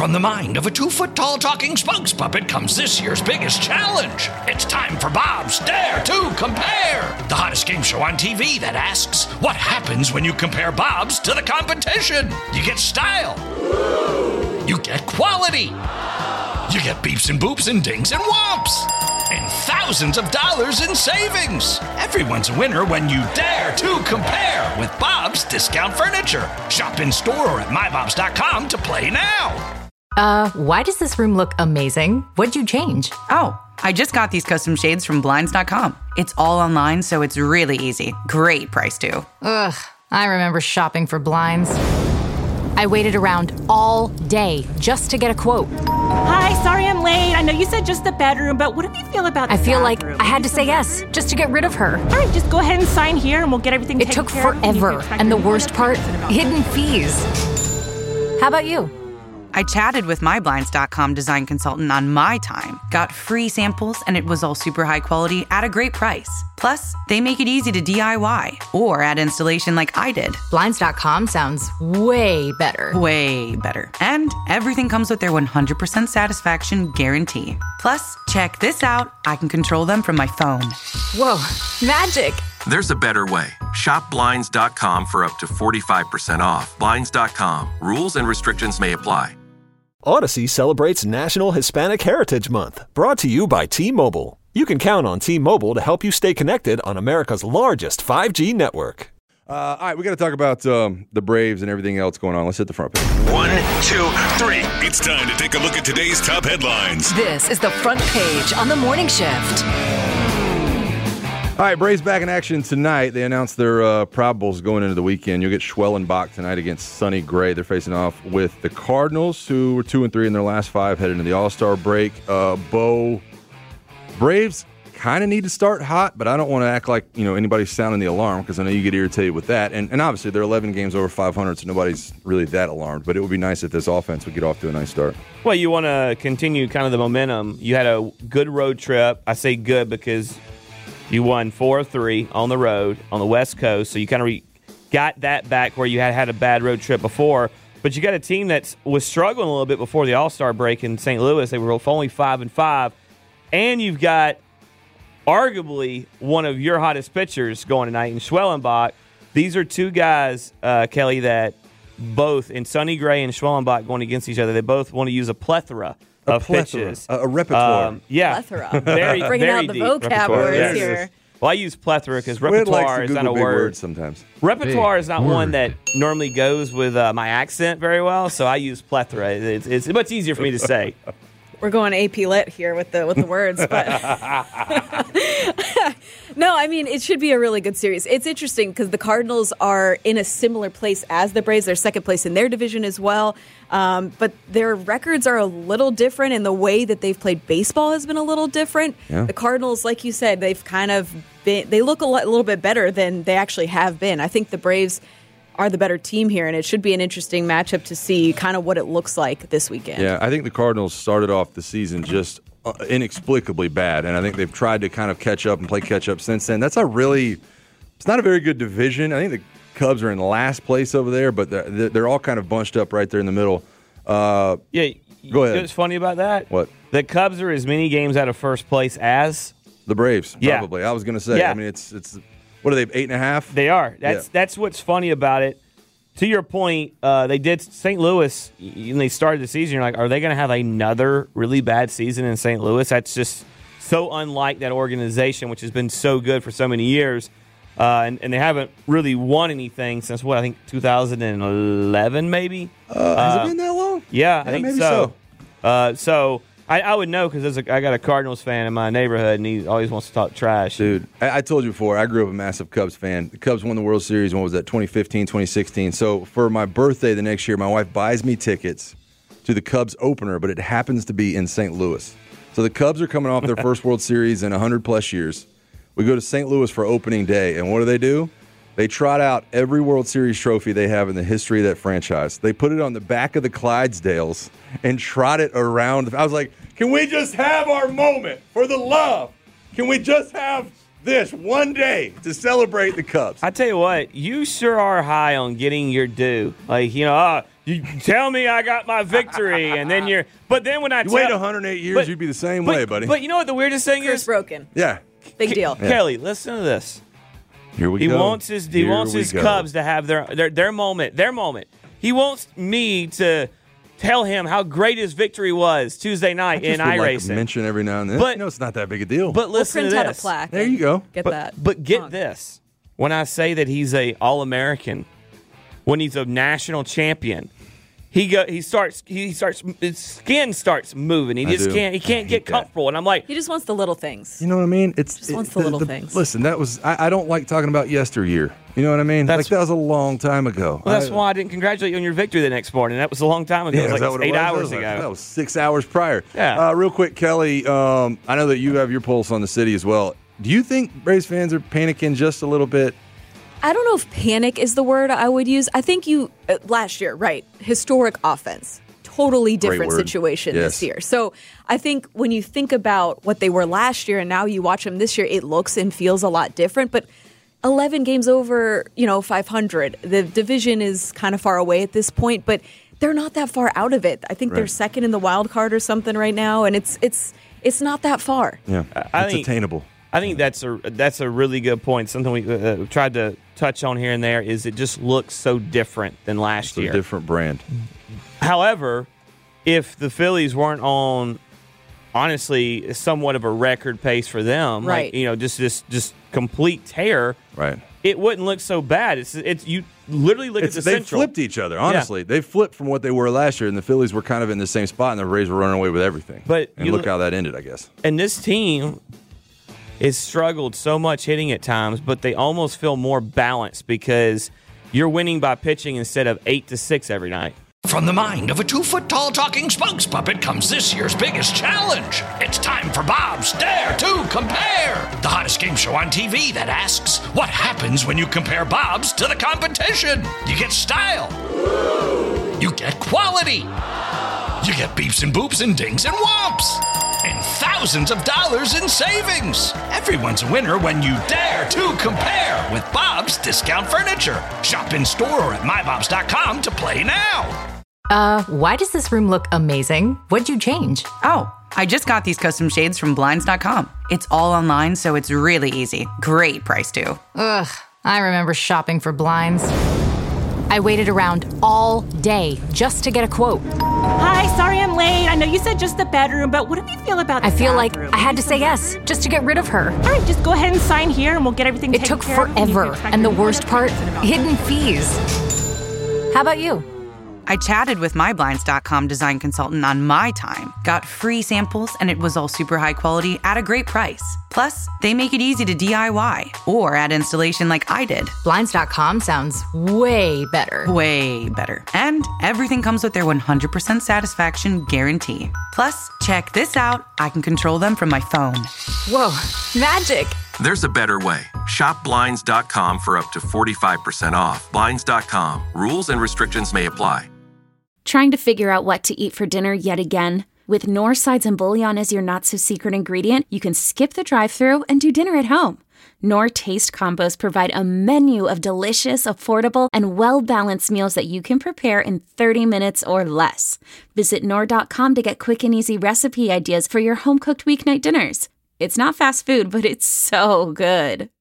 From the mind of a 2-foot-tall talking spokes puppet comes this year's biggest challenge. It's time for Bob's Dare to Compare, the hottest game show on TV that asks, what happens when you compare Bob's to the competition? You get style. You get quality. You get beeps and boops and dings and whomps. And thousands of dollars in savings. Everyone's a winner when you dare to compare with Bob's Discount Furniture. Shop in store or at mybobs.com to play now. Why does this room look amazing? What'd you change? Oh, I just got these custom shades from Blinds.com. It's all online, so it's really easy. Great price, too. Ugh, I remember shopping for blinds. I waited around all day just to get a quote. Hi, sorry I'm late. I know you said just the bedroom, but what do you feel about the I feel bathroom? like I had to say yes just to get rid of her. All right, just go ahead and sign here and we'll get everything It taken took care of. forever, and the worst part, hidden fees. How about you? I chatted with my Blinds.com design consultant on my time, got free samples, and it was all super high quality at a great price. Plus, they make it easy to DIY or add installation like I did. Blinds.com sounds way better. Way better. And everything comes with their 100% satisfaction guarantee. Plus, check this out. I can control them from my phone. Whoa, magic. There's a better way. Shop Blinds.com for up to 45% off. Blinds.com. Rules and restrictions may apply. Odyssey celebrates National Hispanic Heritage Month, brought to you by T-Mobile. You can count on T-Mobile to help you stay connected on America's largest 5G network. All right, we got to talk about the Braves and everything else going on. Let's hit the front page. 1, 2, 3. It's time to take a look at today's top headlines. This is the front page on the morning shift. All right, Braves back in action tonight. They announced their probables going into the weekend. You'll get Schwellenbach tonight against Sonny Gray. They're facing off with the Cardinals, who were 2-3 in their last 5, headed into the All-Star break. Braves kind of need to start hot, but I don't want to act like anybody's sounding the alarm because I know you get irritated with that. And obviously, they're 11 games over 500, so nobody's really that alarmed. But it would be nice if this offense would get off to a nice start. Well, you want to continue kind of the momentum. You had a good road trip. I say good because you won 4 of 3 on the road on the West Coast, so you kind of got that back where you had a bad road trip before. But you got a team that was struggling a little bit before the All-Star break in St. Louis. They were only 5-5, and you've got arguably one of your hottest pitchers going tonight in Schwellenbach. These are two guys, Kelly, that both in Sonny Gray and Schwellenbach going against each other. They both want to use a plethora of pitches. A repertoire. Yeah. Plethora. Very, Bringing very out the deep vocab repertoire. words Yes. here. Well, I use plethora because repertoire is not a big word. words sometimes. Repertoire is not one that normally goes with my accent very well, so I use plethora. It's much easier for me to say. We're going AP Lit here with the words, but no, I mean it should be a really good series. It's interesting because the Cardinals are in a similar place as the Braves. They're second place in their division as well, but their records are a little different, and the way that they've played baseball has been a little different. Yeah. The Cardinals, like you said, they've kind of been. They look a little bit better than they actually have been. I think the Braves are the better team here, and it should be an interesting matchup to see kind of what it looks like this weekend. Yeah, I think the Cardinals started off the season just inexplicably bad, and I think they've tried to kind of catch up and play catch up since then. It's not a very good division. I think the Cubs are in last place over there, but they're all kind of bunched up right there in the middle. Yeah, go ahead. You know what's funny about that? What? The Cubs are as many games out of first place as the Braves, yeah. probably. I was going to say, yeah. I mean, it's what are they, 8.5? They are. That's what's funny about it. To your point, they did St. Louis, and they started the season. You're like, are they going to have another really bad season in St. Louis? That's just so unlike that organization, which has been so good for so many years. And they haven't really won anything since, I think 2011 maybe? Has it been that long? Yeah, I think maybe so. So I would know because I got a Cardinals fan in my neighborhood, and he always wants to talk trash. Dude, I told you before, I grew up a massive Cubs fan. The Cubs won the World Series, when was that, 2015, 2016. So for my birthday the next year, my wife buys me tickets to the Cubs opener, but it happens to be in St. Louis. So the Cubs are coming off their first World Series in 100-plus years. We go to St. Louis for opening day, and what do? They trot out every World Series trophy they have in the history of that franchise. They put it on the back of the Clydesdales and trot it around. I was like, can we just have our moment for the love? Can we just have this one day to celebrate the Cubs? I tell you what, you sure are high on getting your due. Like, You tell me I got my victory, and then but then when I wait 108 years, you'd be the same way, buddy. But you know what the weirdest thing Curse is? broken. Yeah. Big deal. Kelly, listen to this. Here we He go. wants his Cubs to have their moment. Their moment. He wants me to tell him how great his victory was Tuesday night in iRacing. Mention every now and then. But it's not that big a deal. But listen we'll to print this. out a plaque. There you go. Get that. But get this. When I say that he's a All-American, when he's a national champion, he starts his skin starts moving. He can't get comfortable. And I'm like, he just wants the little things. You know what I mean? Just wants the little things. Listen, I don't like talking about yesteryear. You know what I mean? That was a long time ago. Well, that's why I didn't congratulate you on your victory the next morning. That was a long time ago. Yeah, it was like 8 hours ago. ago. That was 6 hours prior. Yeah. Real quick, Kelly, I know that you have your pulse on the city as well. Do you think Braves fans are panicking just a little bit? I don't know if panic is the word I would use. I think last year, right, historic offense. Totally different situation this year. So I think when you think about what they were last year and now you watch them this year, it looks and feels a lot different. But 11 games over, 500. The division is kind of far away at this point, but they're not that far out of it. I think they're second in the wild card or something right now, and it's not that far. Yeah, it's attainable. I think that's a really good point. Something we tried to touch on here and there is it just looks so different than last year. It's a different brand. However, if the Phillies weren't on, honestly, somewhat of a record pace for them, right? Just complete tear, right? It wouldn't look so bad. It's you literally look at the They Central. flipped each other. Honestly, they flipped from what they were last year, and the Phillies were kind of in the same spot, and the Rays were running away with everything. And look how that ended, I guess. And this team has struggled so much hitting at times, but they almost feel more balanced because you're winning by pitching instead of 8-6 every night. From the mind of a 2-foot-tall talking spokes puppet comes this year's biggest challenge. It's time for Bob's Dare to Compare, the hottest game show on TV that asks, what happens when you compare Bob's to the competition? You get style. You get quality. You get beeps and boops and dings and whomps. And thousands of dollars in savings. Everyone's a winner when you dare to compare with Bob's Discount Furniture. Shop in store or at mybobs.com to play now. Why does this room look amazing? What'd you change? Oh, I just got these custom shades from Blinds.com. It's all online, so it's really easy. Great price, too. Ugh, I remember shopping for blinds. I waited around all day just to get a quote. Hi, sorry I'm late. I know you said just the bedroom, but what do you feel about the I feel bathroom? like I had to say yes just to get rid of her. All right, just go ahead and sign here and we'll get everything It taken took care of. forever, and the worst part, hidden fees. How about you? I chatted with my Blinds.com design consultant on my time, got free samples, and it was all super high quality at a great price. Plus, they make it easy to DIY or add installation like I did. Blinds.com sounds way better. Way better. And everything comes with their 100% satisfaction guarantee. Plus, check this out. I can control them from my phone. Whoa, magic. There's a better way. Shop Blinds.com for up to 45% off. Blinds.com. Rules and restrictions may apply. Trying to figure out what to eat for dinner yet again? With Knorr sides and bouillon as your not-so-secret ingredient, you can skip the drive-thru and do dinner at home. Knorr Taste Combos provide a menu of delicious, affordable, and well-balanced meals that you can prepare in 30 minutes or less. Visit Knorr.com to get quick and easy recipe ideas for your home-cooked weeknight dinners. It's not fast food, but it's so good.